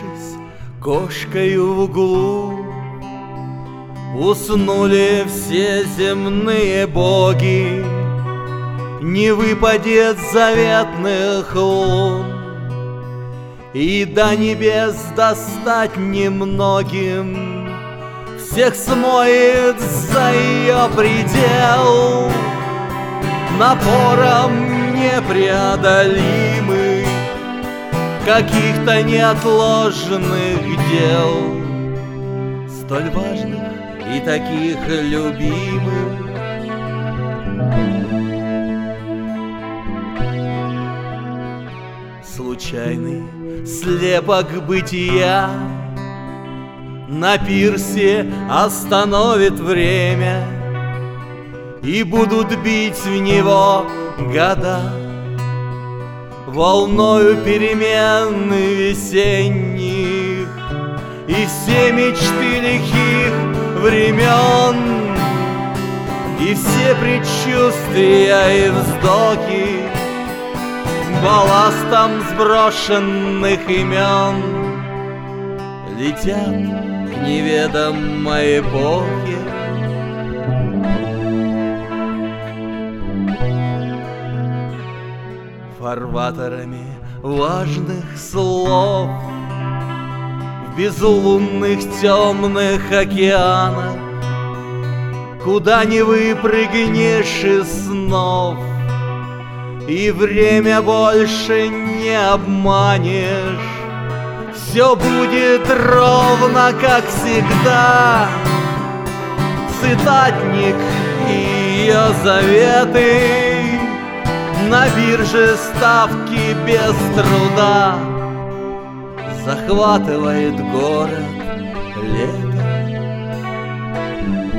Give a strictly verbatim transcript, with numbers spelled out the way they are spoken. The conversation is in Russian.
свернувшись кошкою в углу, уснули все земные боги, не выпадет заветных лун, и до небес достать немногим, всех смоет за ее предел напором непреодолимых каких-то неотложных дел, столь важных и таких любимых. Случайный слепок бытия на пирсе остановит время, и будут бить в него года волною перемен весенних, и все мечты лихих времен, и все предчувствия и вздохи балластом сброшенных имен летят к неведомой эпохе. Фарватерами важных слов в безлунных темных океанах, куда не выпрыгнешь из снов, и время больше не обманешь. Все будет ровно, как всегда. Цитатник и ее заветы, на бирже ставки без труда, захватывает город лето.